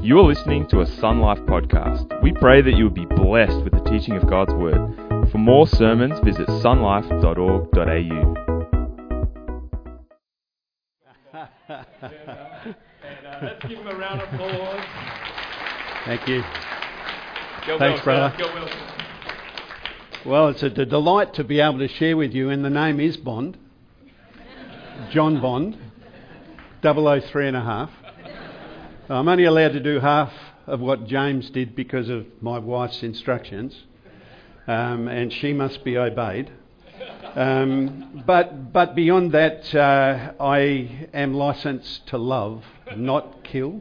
You are listening to a Sun Life podcast. We pray that you will be blessed with the teaching of God's Word. For more sermons, visit sunlife.org.au. Let's give him a round of applause. Thank you. Go Thanks, brother. Go Wilson. Well, it's a delight to be able to share with you, and the name is Bond. John Bond, 003.5. I'm only allowed to do half of what James did because of my wife's instructions, and she must be obeyed. But beyond that, I am licensed to love, not kill,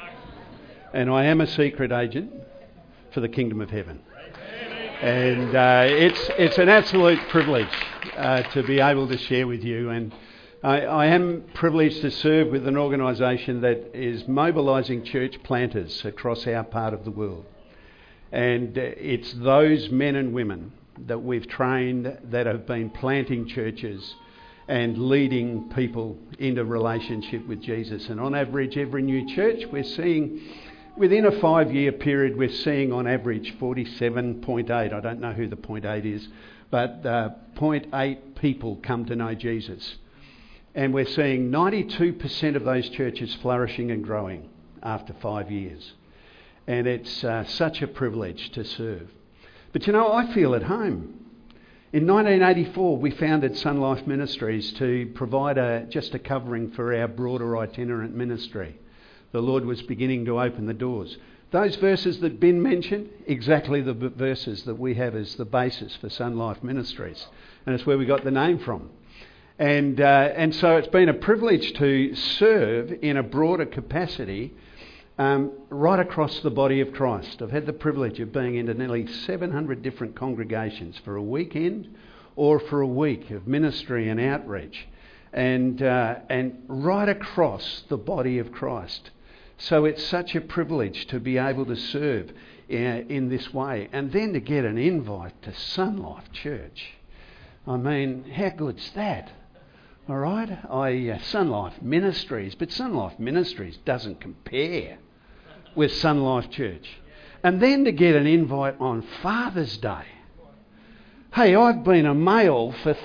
and I am a secret agent for the Kingdom of Heaven. And it's an absolute privilege to be able to share with you. And I am privileged to serve with an organisation that is mobilising church planters across our part of the world. And it's those men and women that we've trained that have been planting churches and leading people into relationship with Jesus. And on average, every new church we're seeing, within a 5-year period, we're seeing on average 47.8. I don't know who the 0.8 is, but 0.8 people come to know Jesus. And we're seeing 92% of those churches flourishing and growing after 5 years. And it's such a privilege to serve. But you know, I feel at home. In 1984, we founded Sun Life Ministries to provide just a covering for our broader itinerant ministry. The Lord was beginning to open the doors. Those verses that Ben mentioned, exactly the verses that we have as the basis for Sun Life Ministries. And it's where we got the name from. And so it's been a privilege to serve in a broader capacity right across the body of Christ. I've had the privilege of being into nearly 700 different congregations for a weekend or for a week of ministry and outreach, and right across the body of Christ. So it's such a privilege to be able to serve in this way, and then to get an invite to Sun Life Church. I mean, how good's that? All right, Sun Life Ministries, but Sun Life Ministries doesn't compare with Sun Life Church. And then to get an invite on Father's Day. Hey, I've been a male for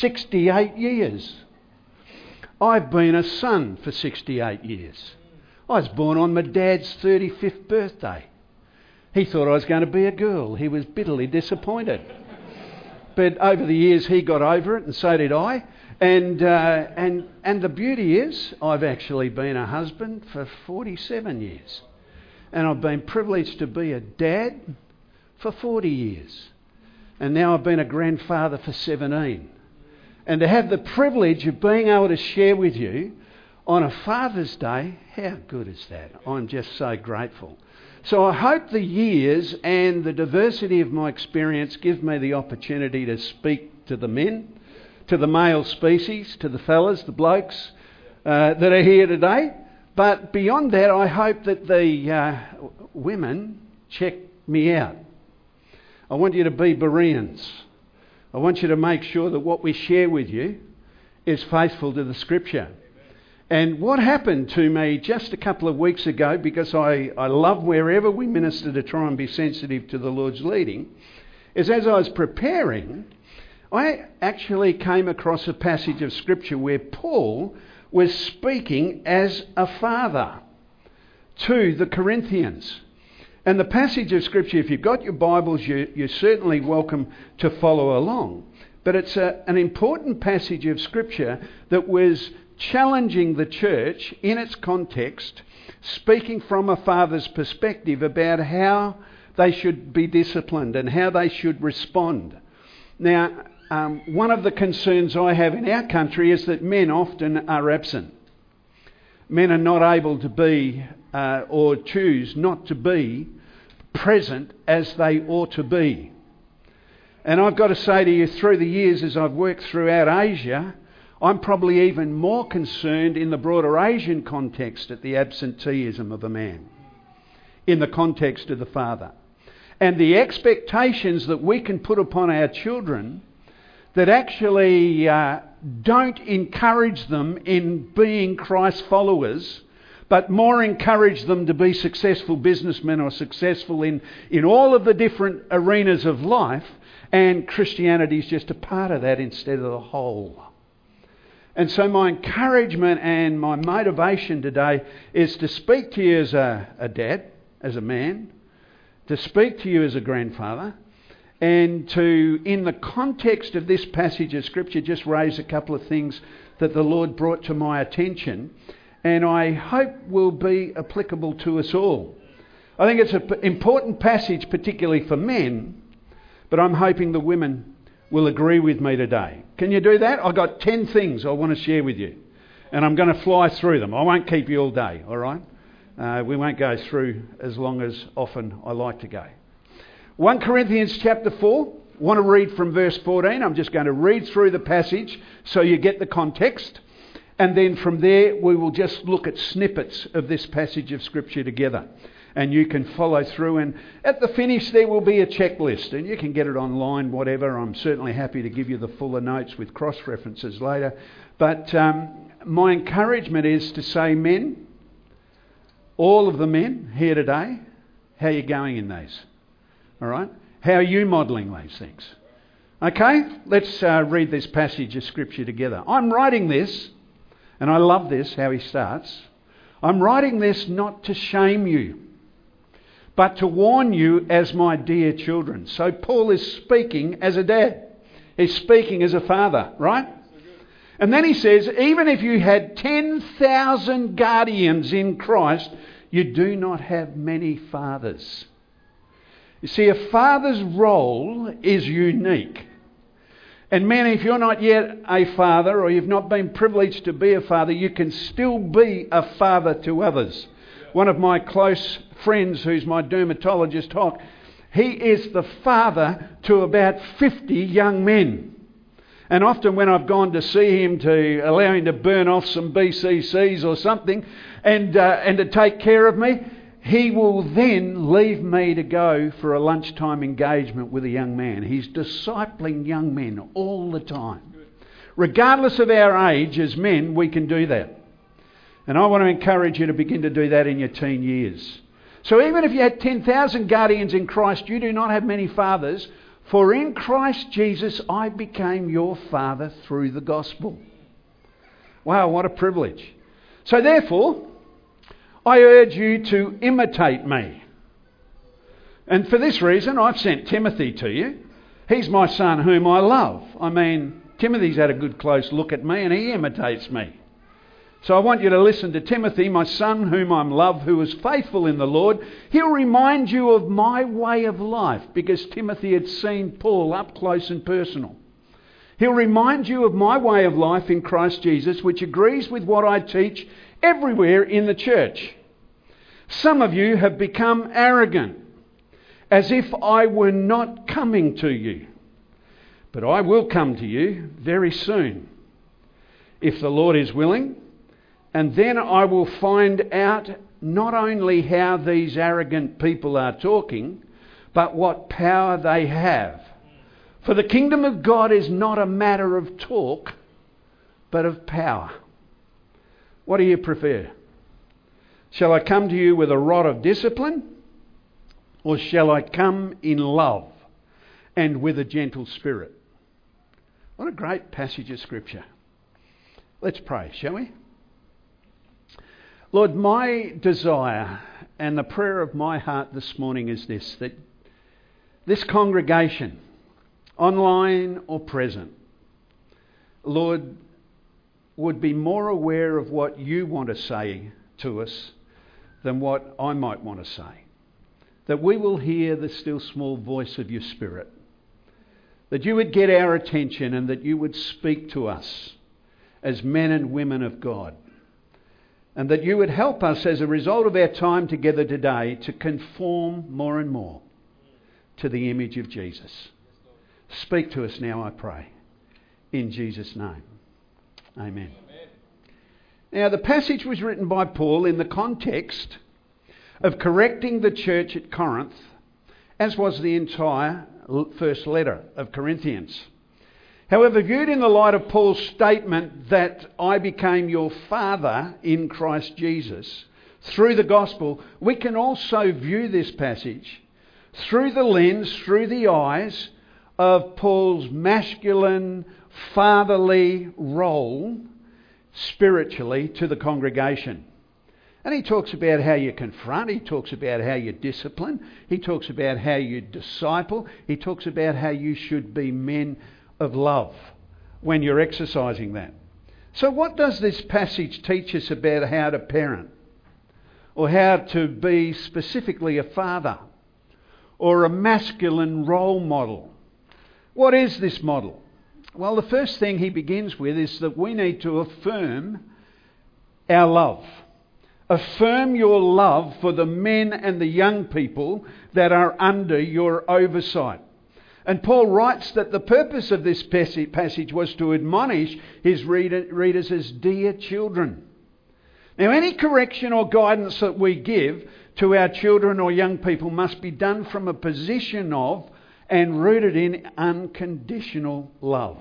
68 years. I've been a son for 68 years. I was born on my dad's 35th birthday. He thought I was going to be a girl. He was bitterly disappointed. But over the years he got over it, and so did I. And the beauty is, I've actually been a husband for 47 years. And I've been privileged to be a dad for 40 years. And now I've been a grandfather for 17. And to have the privilege of being able to share with you on a Father's Day, how good is that? I'm just so grateful. So I hope the years and the diversity of my experience give me the opportunity to speak to the men, to the male species, to the fellas, the blokes that are here today. But beyond that, I hope that the women check me out. I want you to be Bereans. I want you to make sure that what we share with you is faithful to the Scripture. And what happened to me just a couple of weeks ago, because I love wherever we minister to try and be sensitive to the Lord's leading, is as I was preparing, I actually came across a passage of Scripture where Paul was speaking as a father to the Corinthians. And the passage of Scripture, if you've got your Bibles, you're certainly welcome to follow along. But it's an important passage of Scripture that was challenging the church in its context, speaking from a father's perspective about how they should be disciplined and how they should respond. Now, one of the concerns I have in our country is that men often are absent. Men are not able to be or choose not to be present as they ought to be. And I've got to say to you, through the years as I've worked throughout Asia, I'm probably even more concerned in the broader Asian context at the absenteeism of a man, in the context of the father. And the expectations that we can put upon our children that actually don't encourage them in being Christ followers, but more encourage them to be successful businessmen or successful in all of the different arenas of life, and Christianity is just a part of that instead of the whole. And so my encouragement and my motivation today is to speak to you as a dad, as a man, to speak to you as a grandfather, and to, in the context of this passage of Scripture, just raise a couple of things that the Lord brought to my attention, and I hope will be applicable to us all. I think it's an important passage, particularly for men, but I'm hoping the women will agree with me today. Can you do that? I've got 10 things I want to share with you, and I'm going to fly through them. I won't keep you all day, all right? We won't go through as long as often I like to go. 1 Corinthians chapter 4, want to read from verse 14. I'm just going to read through the passage so you get the context. And then from there we will just look at snippets of this passage of Scripture together. And you can follow through, and at the finish there will be a checklist, and you can get it online, whatever. I'm certainly happy to give you the fuller notes with cross-references later. But my encouragement is to say, men, all of the men here today, how are you going in these? All right? How are you modelling these things? Okay, let's read this passage of Scripture together. I'm writing this, and I love this, how he starts. I'm writing this not to shame you, but to warn you as my dear children. So Paul is speaking as a dad. He's speaking as a father, right? And then he says, even if you had 10,000 guardians in Christ, you do not have many fathers. You see, a father's role is unique. And men, if you're not yet a father, or you've not been privileged to be a father, you can still be a father to others. One of my close friends, who's my dermatologist, Hock, he is the father to about 50 young men. And often when I've gone to see him to allow him to burn off some BCCs or something and to take care of me, he will then leave me to go for a lunchtime engagement with a young man. He's discipling young men all the time. Regardless of our age, as men, we can do that. And I want to encourage you to begin to do that in your teen years. So even if you had 10,000 guardians in Christ, you do not have many fathers. For in Christ Jesus I became your father through the gospel. Wow, what a privilege. So therefore, I urge you to imitate me. And for this reason, I've sent Timothy to you. He's my son whom I love. I mean, Timothy's had a good close look at me and he imitates me. So I want you to listen to Timothy, my son whom I love, who is faithful in the Lord. He'll remind you of my way of life, because Timothy had seen Paul up close and personal. He'll remind you of my way of life in Christ Jesus, which agrees with what I teach everywhere in the church. Some of you have become arrogant, as if I were not coming to you. But I will come to you very soon, if the Lord is willing. And then I will find out not only how these arrogant people are talking, but what power they have. For the kingdom of God is not a matter of talk, but of power. What do you prefer? Shall I come to you with a rod of discipline, or shall I come in love and with a gentle spirit? What a great passage of Scripture. Let's pray, shall we? Lord, my desire and the prayer of my heart this morning is this, that this congregation, online or present, Lord, would be more aware of what you want to say to us than what I might want to say. That we will hear the still small voice of your Spirit. That you would get our attention and that you would speak to us as men and women of God. And that you would help us as a result of our time together today to conform more and more to the image of Jesus. Speak to us now, I pray. In Jesus' name. Amen. Now, the passage was written by Paul in the context of correcting the church at Corinth, as was the entire first letter of Corinthians. However, viewed in the light of Paul's statement that I became your father in Christ Jesus, through the gospel, we can also view this passage through the lens, through the eyes of Paul's masculine, fatherly role spiritually to the congregation. And he talks about how you confront, he talks about how you discipline, he talks about how you disciple, he talks about how you should be men of love when you're exercising that. So what does this passage teach us about how to parent? Or how to be specifically a father? Or a masculine role model? What is this model? Well, the first thing he begins with is that we need to affirm our love. Affirm your love for the men and the young people that are under your oversight. And Paul writes that the purpose of this passage was to admonish his readers as dear children. Now, any correction or guidance that we give to our children or young people must be done from a position of and rooted in unconditional love.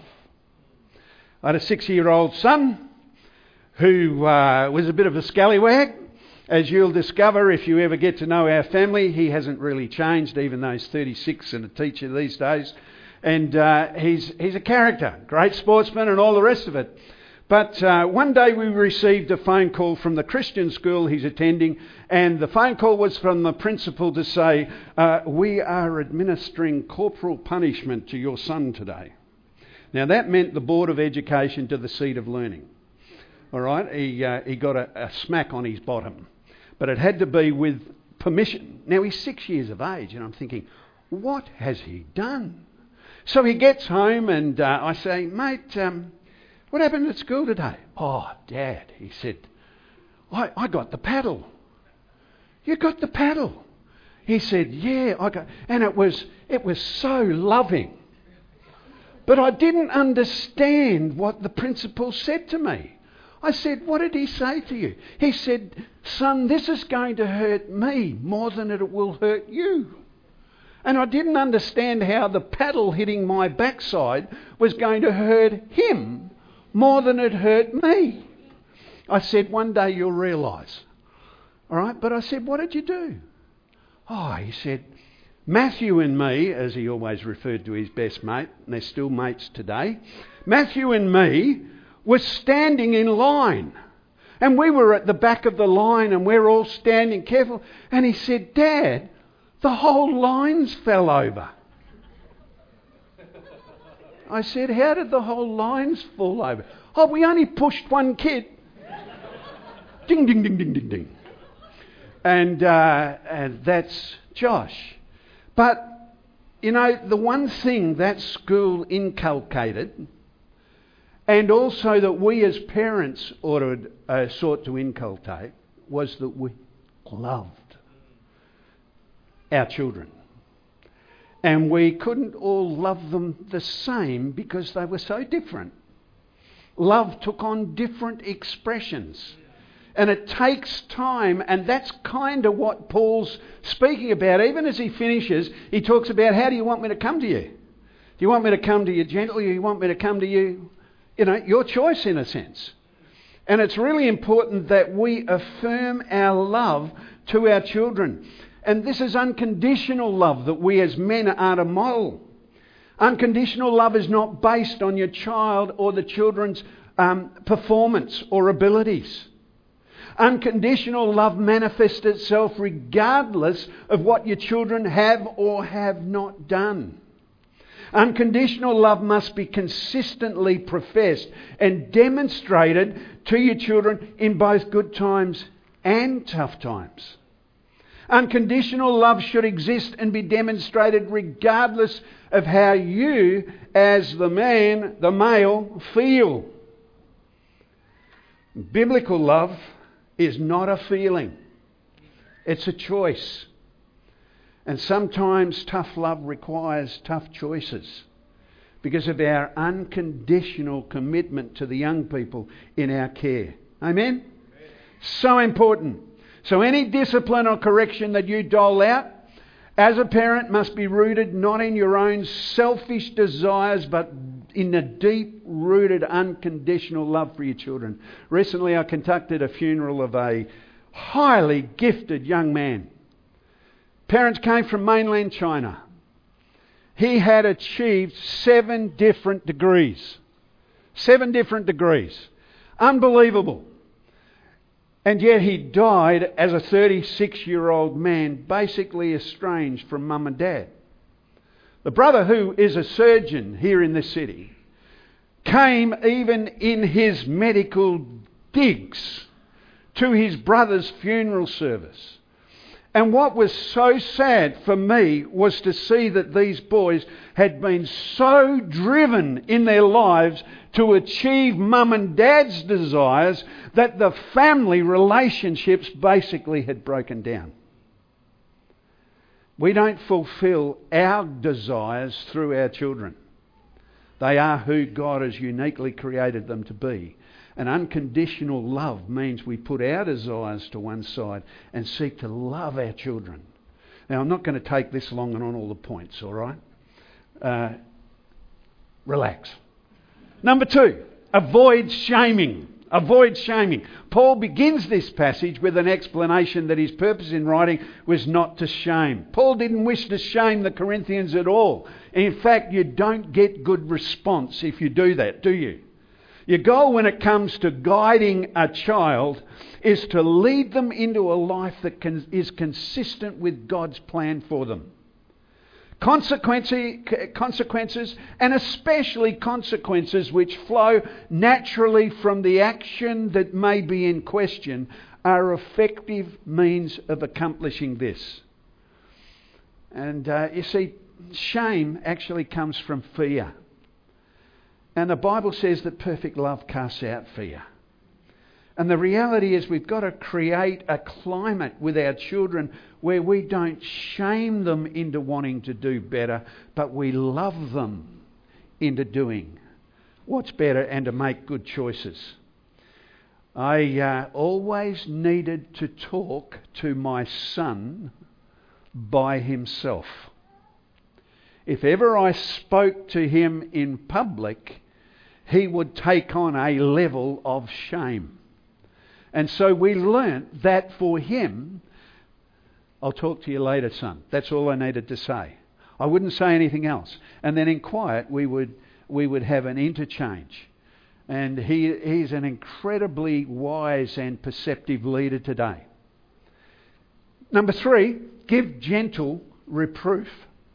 I had a 6-year-old son who was a bit of a scallywag. As you'll discover if you ever get to know our family, he hasn't really changed, even though he's 36 and a teacher these days. And he's a character, great sportsman and all the rest of it. But one day we received a phone call from the Christian school he's attending, and the phone call was from the principal to say, we are administering corporal punishment to your son today. Now that meant the Board of Education to the seat of learning. All right, he got a smack on his bottom. But it had to be with permission. Now he's 6 years of age, and I'm thinking, what has he done? So he gets home and I say, mate, what happened at school today? Oh, Dad, he said, I got the paddle. You got the paddle? He said, yeah, I got, and it was so loving. But I didn't understand what the principal said to me. I said, what did he say to you? He said, son, this is going to hurt me more than it will hurt you. And I didn't understand how the paddle hitting my backside was going to hurt him more than it hurt me. I said, one day you'll realise. All right, but I said, what did you do? Oh, he said, Matthew and me, as he always referred to his best mate, and they're still mates today, Matthew and me were standing in line. And we were at the back of the line and we're all standing careful. And he said, Dad, the whole lines fell over. I said, how did the whole lines fall over? Oh, we only pushed one kid. Ding, ding, ding, ding, ding, ding. And that's Josh. But, you know, the one thing that school inculcated, and also that we as parents sought to inculcate, was that we loved our children. And we couldn't all love them the same because they were so different. Love took on different expressions. And it takes time, and that's kind of what Paul's speaking about. Even as he finishes, he talks about, how do you want me to come to you? Do you want me to come to you gently, or do you want me to come to you, your choice in a sense? And it's really important that we affirm our love to our children. And this is unconditional love that we as men are to model. Unconditional love is not based on your child or the children's performance or abilities. Unconditional love manifests itself regardless of what your children have or have not done. Unconditional love must be consistently professed and demonstrated to your children in both good times and tough times. Unconditional love should exist and be demonstrated regardless of how you, as the man, the male, feel. Biblical love is not a feeling. It's a choice. And sometimes tough love requires tough choices because of our unconditional commitment to the young people in our care. Amen? So important. So any discipline or correction that you dole out as a parent must be rooted not in your own selfish desires but in a deep-rooted unconditional love for your children. Recently I conducted a funeral of highly gifted young man. Parents came from mainland China. He had achieved 7 different degrees. 7 different degrees. Unbelievable. And yet he died as a 36-year-old man, basically estranged from mum and dad. The brother, who is a surgeon here in this city, came even in his medical digs to his brother's funeral service. And what was so sad for me was to see that these boys had been so driven in their lives to achieve mum and dad's desires that the family relationships basically had broken down. We don't fulfill our desires through our children. They are who God has uniquely created them to be. And unconditional love means we put our desires to one side and seek to love our children. Now, I'm not going to take this long and on all the points, all right? Relax. Number 2, avoid shaming. Avoid shaming. Paul begins this passage with an explanation that his purpose in writing was not to shame. Paul didn't wish to shame the Corinthians at all. In fact, you don't get good response if you do that, do you? Your goal when it comes to guiding a child is to lead them into a life that is consistent with God's plan for them. Consequences, and especially consequences which flow naturally from the action that may be in question, are effective means of accomplishing this. And you see, shame actually comes from fear. And the Bible says that perfect love casts out fear. And the reality is we've got to create a climate with our children where we don't shame them into wanting to do better, but we love them into doing what's better and to make good choices. I always needed to talk to my son by himself. If ever I spoke to him in public, he would take on a level of shame. And so we learnt that for him, I'll talk to you later, son. That's all I needed to say. I wouldn't say anything else. And then in quiet, we would have an interchange. And he's an incredibly wise and perceptive leader today. Number 3, give gentle reproof.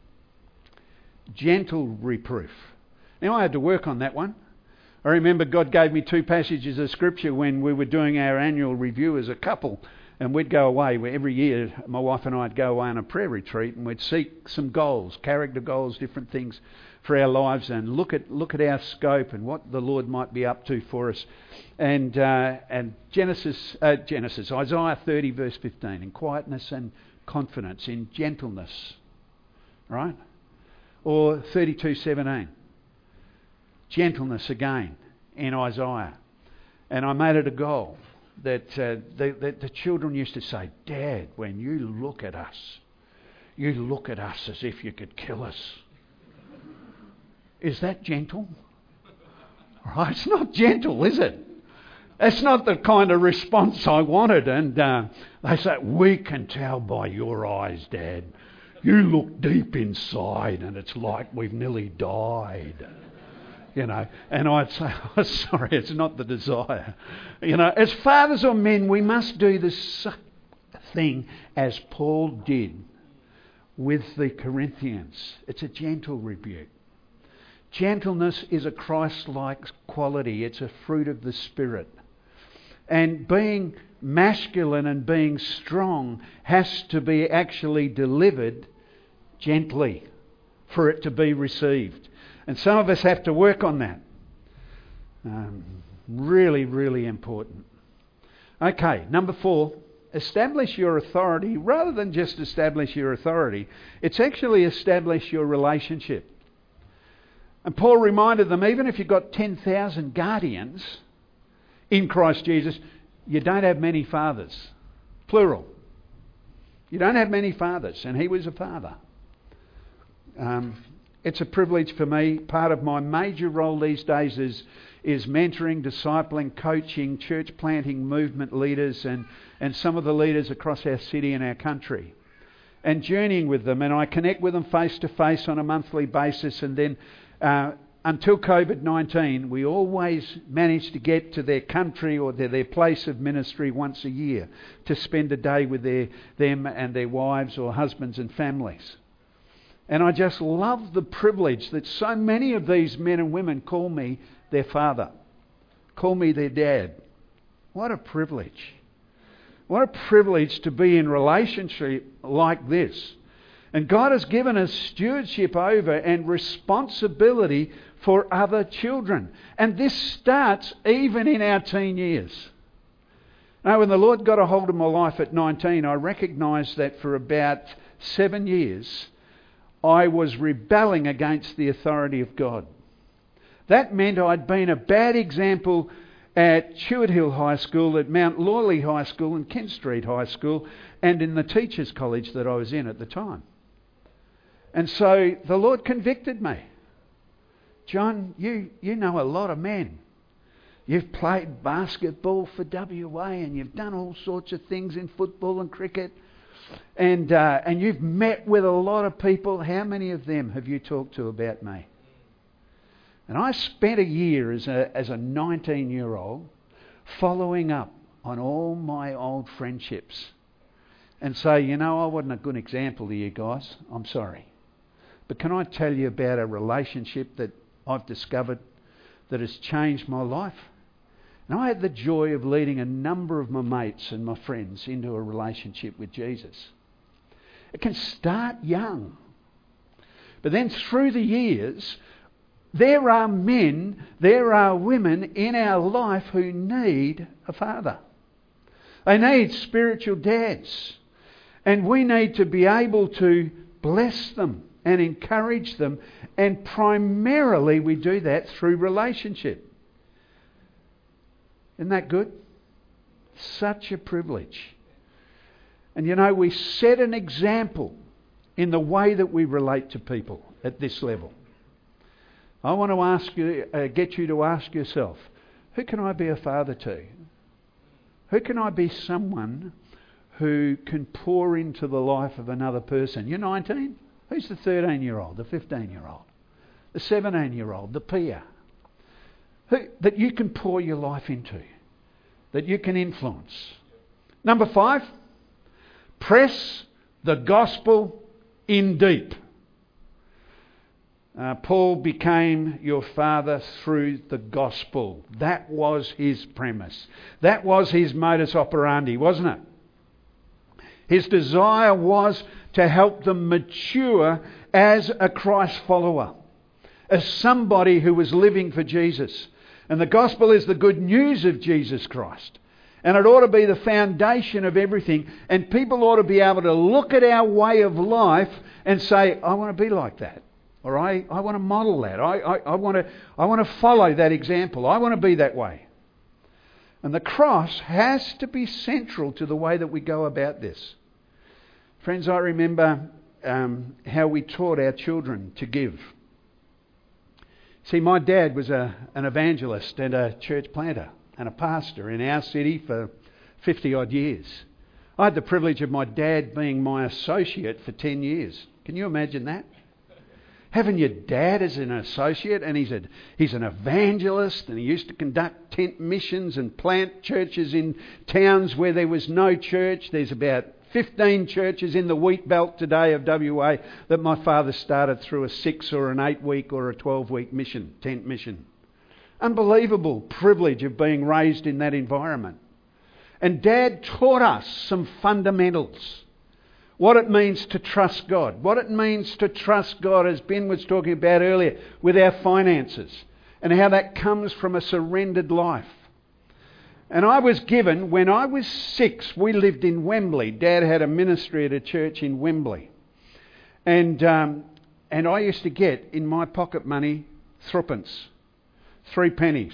Gentle reproof. Now, I had to work on that one. I remember God gave me 2 passages of Scripture when we were doing our annual review as a couple, and we'd go away. Every year, my wife and I'd go away on a prayer retreat, and we'd seek some goals, character goals, different things for our lives, and look at our scope and what the Lord might be up to for us. And Isaiah 30 verse 15, in quietness and confidence, in gentleness, right? Or 32:17. Gentleness again in Isaiah. And I made it a goal that the children used to say, Dad, when you look at us as if you could kill us. Is that gentle? Right? It's not gentle, is it? It's not the kind of response I wanted. And they say, we can tell by your eyes, Dad. You look deep inside and it's like we've nearly died. You know, and I'd say, oh, sorry, it's not the desire. You know, as fathers or men, we must do the same thing as Paul did with the Corinthians. It's a gentle rebuke. Gentleness is a Christ-like quality. It's a fruit of the Spirit. And being masculine and being strong has to be actually delivered gently for it to be received. And some of us have to work on that. Really, really important. Okay, number 4, establish your authority. Rather than just establish your authority, it's actually establish your relationship. And Paul reminded them, even if you've got 10,000 guardians in Christ Jesus, you don't have many fathers. Plural. You don't have many fathers, and he was a father. It's a privilege for me. Part of my major role these days is mentoring, discipling, coaching, church planting movement leaders and some of the leaders across our city and our country, and journeying with them. And I connect with them face to face on a monthly basis, and then until COVID-19, we always managed to get to their country or their place of ministry once a year to spend a day with them and their wives or husbands and families. And I just love the privilege that so many of these men and women call me their father, call me their dad. What a privilege. What a privilege to be in relationship like this. And God has given us stewardship over and responsibility for other children. And this starts even in our teen years. Now, when the Lord got a hold of my life at 19, I recognised that for about 7 years, I was rebelling against the authority of God. That meant I'd been a bad example at Chewett Hill High School, at Mount Lawley High School and Kent Street High School, and in the Teachers College that I was in at the time. And so the Lord convicted me. John, you know a lot of men. You've played basketball for WA and you've done all sorts of things in football and cricket. And you've met with a lot of people. How many of them have you talked to about me? And I spent a year as a 19-year-old following up on all my old friendships and say, I wasn't a good example to you guys. I'm sorry. But can I tell you about a relationship that I've discovered that has changed my life? And I had the joy of leading a number of my mates and my friends into a relationship with Jesus. It can start young. But then through the years, there are men, there are women in our life who need a father. They need spiritual dads. And we need to be able to bless them and encourage them. And primarily we do that through relationship. Isn't that good? Such a privilege. And we set an example in the way that we relate to people at this level. I want to ask you, get you to ask yourself, who can I be a father to? Who can I be someone who can pour into the life of another person? You're 19? Who's the 13-year-old, the 15-year-old, the 17-year-old, the peer? That you can pour your life into, that you can influence. Number 5, press the gospel in deep. Paul became your father through the gospel. That was his premise. That was his modus operandi, wasn't it? His desire was to help them mature as a Christ follower, as somebody who was living for Jesus. And the gospel is the good news of Jesus Christ. And it ought to be the foundation of everything. And people ought to be able to look at our way of life and say, I want to be like that. Or I want to model that. I want to follow that example. I want to be that way. And the cross has to be central to the way that we go about this. Friends, I remember how we taught our children to give. See, my dad was an evangelist and a church planter and a pastor in our city for 50 odd years. I had the privilege of my dad being my associate for 10 years. Can you imagine that? Having your dad as an associate, and he's an evangelist, and he used to conduct tent missions and plant churches in towns where there was no church. There's about 15 churches in the wheat belt today of WA that my father started through a 6 or an 8 week or a 12-week mission, tent mission. Unbelievable privilege of being raised in that environment. And Dad taught us some fundamentals. What it means to trust God. What it means to trust God, as Ben was talking about earlier, with our finances. And how that comes from a surrendered life. And I was given, when I was 6, we lived in Wembley. Dad had a ministry at a church in Wembley. And I used to get, in my pocket money, threepence, 3 pennies.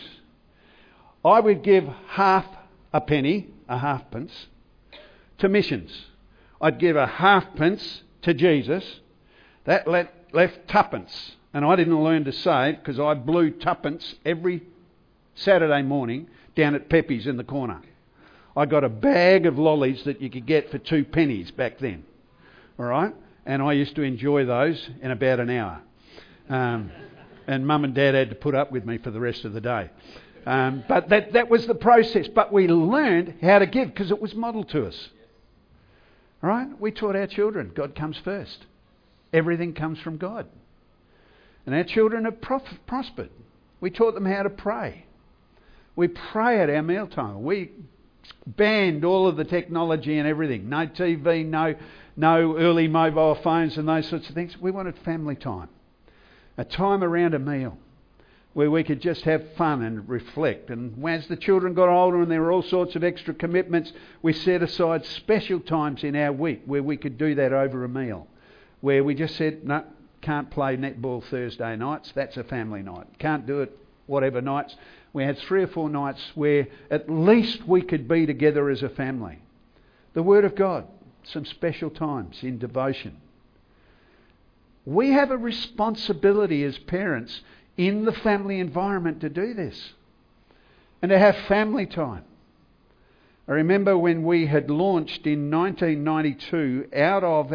I would give half a penny, a halfpence, to missions. I'd give a halfpence to Jesus. That left tuppence. And I didn't learn to save because I blew tuppence every Saturday morning down at Pepe's in the corner. I got a bag of lollies that you could get for 2 pennies back then. All right? And I used to enjoy those in about an hour. And Mum and Dad had to put up with me for the rest of the day. But that was the process. But we learned how to give because it was modelled to us. All right? We taught our children God comes first. Everything comes from God. And our children have prospered. We taught them how to pray. We pray at our mealtime. We banned all of the technology and everything. No TV, no early mobile phones and those sorts of things. We wanted family time. A time around a meal where we could just have fun and reflect. And as the children got older and there were all sorts of extra commitments, we set aside special times in our week where we could do that over a meal. Where we just said, no, can't play netball Thursday nights, that's a family night. Can't do it whatever nights. We had 3 or 4 nights where at least we could be together as a family. The Word of God, some special times in devotion. We have a responsibility as parents in the family environment to do this and to have family time. I remember when we had launched in 1992 out of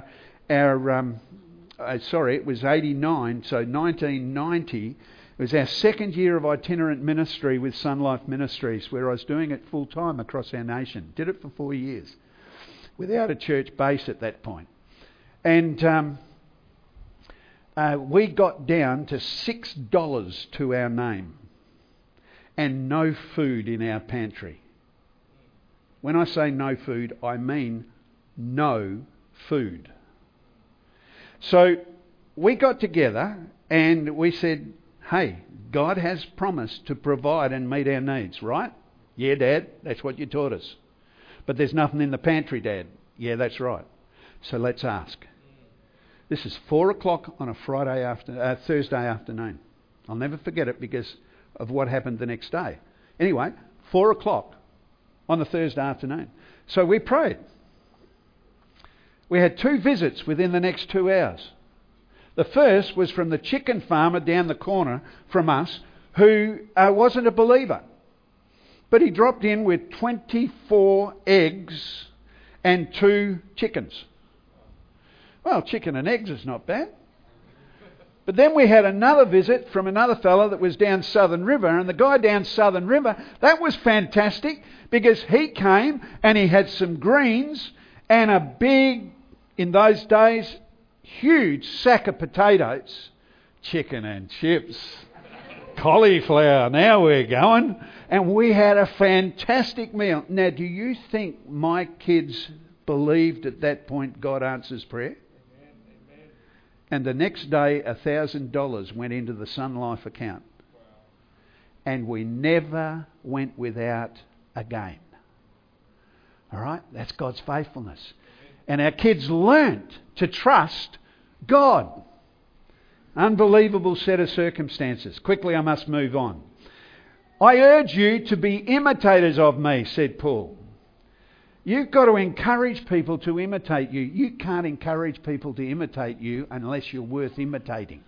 it was 89, so 1990, it was our second year of itinerant ministry with Sun Life Ministries, where I was doing it full time across our nation. Did it for 4 years without a church base at that point. And we got down to $6 to our name and no food in our pantry. When I say no food, I mean no food. So we got together and we said, hey, God has promised to provide and meet our needs, right? Yeah, Dad, that's what you taught us. But there's nothing in the pantry, Dad. Yeah, that's right. So let's ask. This is 4 o'clock on a Thursday afternoon. I'll never forget it because of what happened the next day. Anyway, 4 o'clock on the Thursday afternoon. So we prayed. We had 2 visits within the next 2 hours. The first was from the chicken farmer down the corner from us who wasn't a believer. But he dropped in with 24 eggs and 2 chickens. Well, chicken and eggs is not bad. But then we had another visit from another fella that was down Southern River. And the guy down Southern River, that was fantastic because he came and he had some greens and a big, in those days, huge sack of potatoes, chicken and chips, cauliflower, now we're going. And we had a fantastic meal. Now, do you think my kids believed at that point God answers prayer? Amen. And the next day, $1,000 went into the Sun Life account. Wow. And we never went without again. All right? That's God's faithfulness. And our kids learnt to trust God. Unbelievable set of circumstances. Quickly, I must move on. I urge you to be imitators of me, said Paul. You've got to encourage people to imitate you. You can't encourage people to imitate you unless you're worth imitating.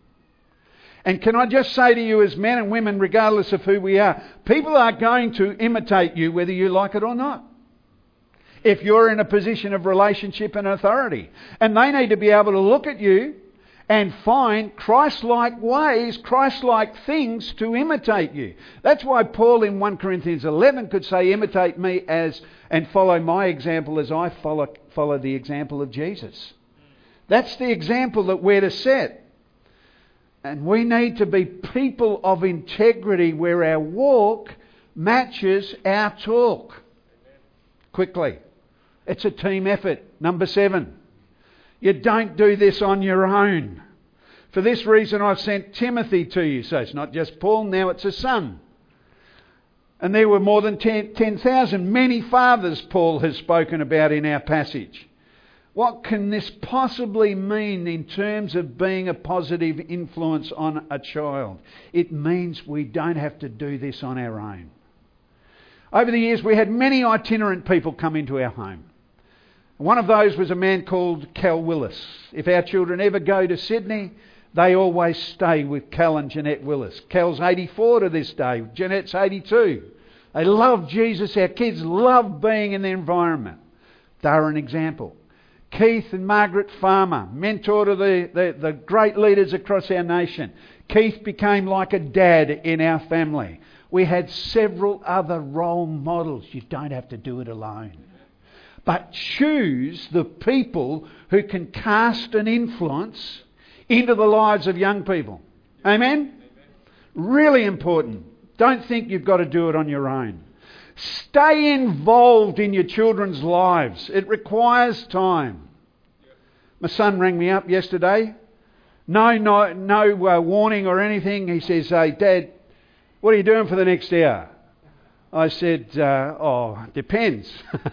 And can I just say to you as men and women, regardless of who we are, people are going to imitate you whether you like it or not. If you're in a position of relationship and authority. And they need to be able to look at you and find Christ-like ways, Christ-like things to imitate you. That's why Paul in 1 Corinthians 11 could say, imitate me as and follow my example as I follow the example of Jesus. That's the example that we're to set. And we need to be people of integrity where our walk matches our talk. Quickly. It's a team effort. Number 7. You don't do this on your own. For this reason I've sent Timothy to you. So it's not just Paul, now it's a son. And there were more than 10,000. Many fathers Paul has spoken about in our passage. What can this possibly mean in terms of being a positive influence on a child? It means we don't have to do this on our own. Over the years we had many itinerant people come into our home. One of those was a man called Cal Willis. If our children ever go to Sydney, they always stay with Cal and Jeanette Willis. Cal's 84 to this day. Jeanette's 82. They love Jesus. Our kids love being in the environment. They're an example. Keith and Margaret Farmer, mentor to the great leaders across our nation. Keith became like a dad in our family. We had several other role models. You don't have to do it alone. But choose the people who can cast an influence into the lives of young people. Amen? Really important. Don't think you've got to do it on your own. Stay involved in your children's lives. It requires time. My son rang me up yesterday. No warning or anything. He says, "Hey, Dad, what are you doing for the next hour?" I said, depends.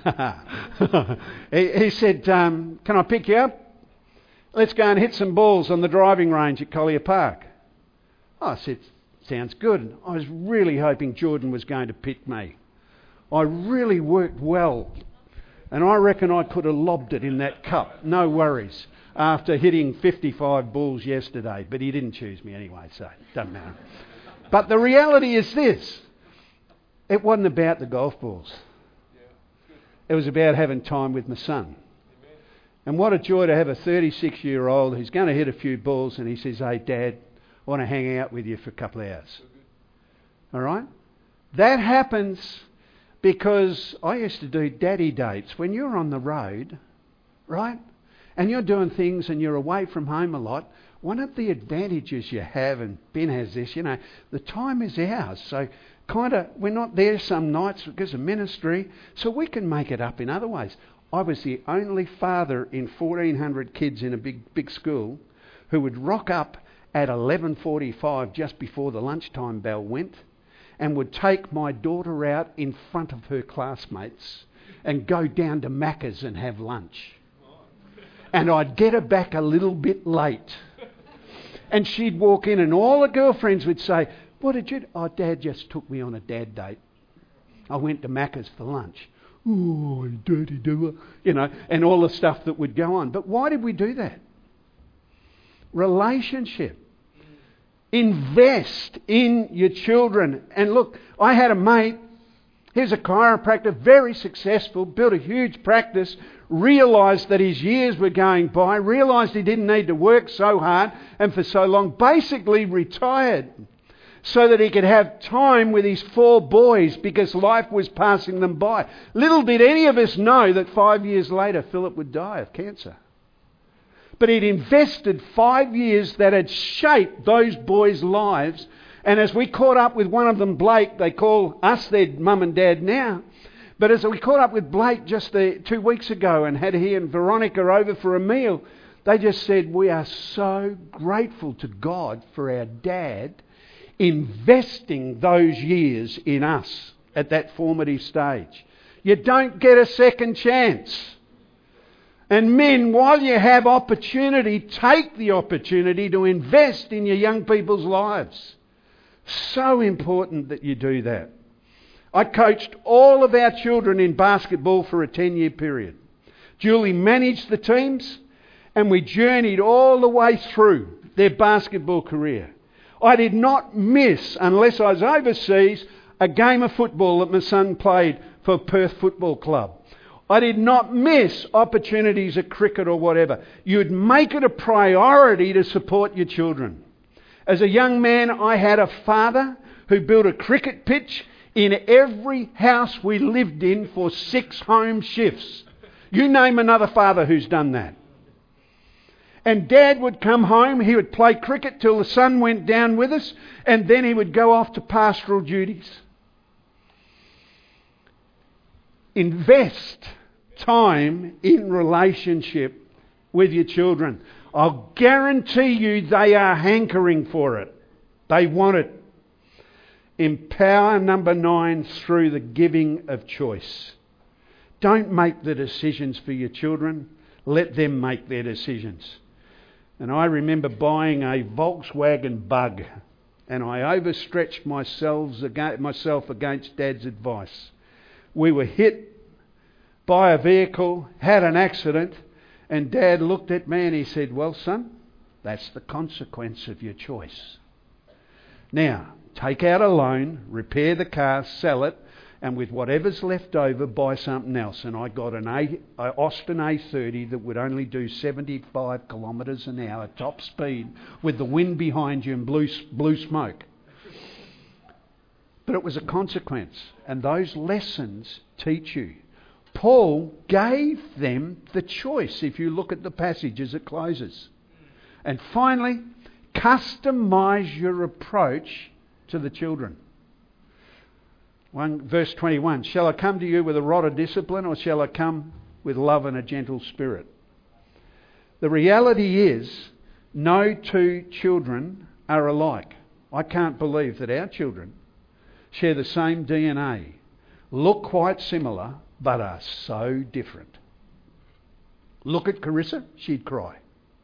He said, "Can I pick you up? Let's go and hit some balls on the driving range at Collier Park." I said, "Sounds good." I was really hoping Jordan was going to pick me. I really worked well. And I reckon I could have lobbed it in that cup. No worries. After hitting 55 balls yesterday. But he didn't choose me anyway, so it doesn't matter. But the reality is this. It wasn't about the golf balls. It was about having time with my son. And what a joy to have a 36-year-old who's going to hit a few balls and he says, "Hey, Dad, I want to hang out with you for a couple of hours." All right? That happens because I used to do daddy dates. When you're on the road, right, and you're doing things and you're away from home a lot, one of the advantages you have, and Ben has this, the time is ours. So we're not there some nights because of ministry, so we can make it up in other ways. I was the only father in 1,400 kids in a big school who would rock up at 11:45 just before the lunchtime bell went and would take my daughter out in front of her classmates and go down to Macca's and have lunch. And I'd get her back a little bit late. And she'd walk in and all the girlfriends would say, "What did you do?" "Oh, Dad just took me on a dad date. I went to Macca's for lunch." "Oh, dirty doer." And all the stuff that would go on. But why did we do that? Relationship. Invest in your children. And look, I had a mate, he was a chiropractor, very successful, built a huge practice, realised that his years were going by, realised he didn't need to work so hard and for so long, basically retired so that he could have time with his 4 boys because life was passing them by. Little did any of us know that 5 years later Philip would die of cancer. But he'd invested 5 years that had shaped those boys' lives. And as we caught up with one of them, Blake, they call us their mum and dad now. But as we caught up with Blake just 2 weeks ago and had he and Veronica over for a meal, they just said, "We are so grateful to God for our dad investing those years in us at that formative stage." You don't get a second chance. And men, while you have opportunity, take the opportunity to invest in your young people's lives. So important that you do that. I coached all of our children in basketball for a 10-year period. Julie managed the teams and we journeyed all the way through their basketball career. I did not miss, unless I was overseas, a game of football that my son played for Perth Football Club. I did not miss opportunities at cricket or whatever. You'd make it a priority to support your children. As a young man, I had a father who built a cricket pitch in every house we lived in for 6 home shifts. You name another father who's done that. And Dad would come home, he would play cricket till the sun went down with us, and then he would go off to pastoral duties. Invest time in relationship with your children. I'll guarantee you they are hankering for it. They want it. Empower, number 9, through the giving of choice. Don't make the decisions for your children. Let them make their decisions. And I remember buying a Volkswagen Bug, and I overstretched myself against Dad's advice. We were hit by a vehicle, had an accident, and Dad looked at me and he said, well, son, that's the consequence of your choice. Now, take out a loan, repair the car, sell it, and with whatever's left over, buy something else. And I got an Austin A30 that would only do 75 kilometres an hour, top speed, with the wind behind you and blue smoke. But it was a consequence, and those lessons teach you. Paul gave them the choice, if you look at the passage as it closes. And finally, customise your approach to the children. Verse 21, shall I come to you with a rod of discipline, or shall I come with love and a gentle spirit? The reality is, no two children are alike. I can't believe that our children share the same DNA, look quite similar, but are so different. Look at Carissa, she'd cry.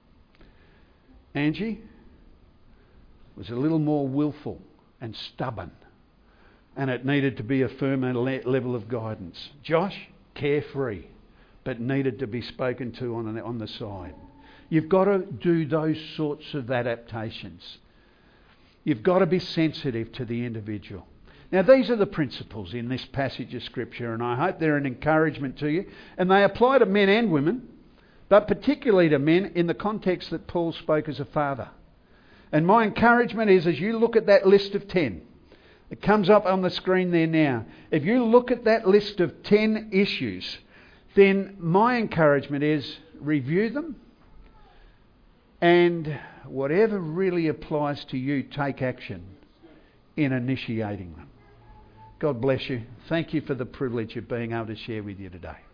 Angie was a little more willful and stubborn, and it needed to be a firmer level of guidance. Josh, carefree, but needed to be spoken to on the side. You've got to do those sorts of adaptations. You've got to be sensitive to the individual. Now, these are the principles in this passage of Scripture, and I hope they're an encouragement to you. And they apply to men and women, but particularly to men in the context that Paul spoke as a father. And my encouragement is, as you look at that list of 10, it comes up on the screen there now. If you look at that list of 10 issues, then my encouragement is review them, and whatever really applies to you, take action in initiating them. God bless you. Thank you for the privilege of being able to share with you today.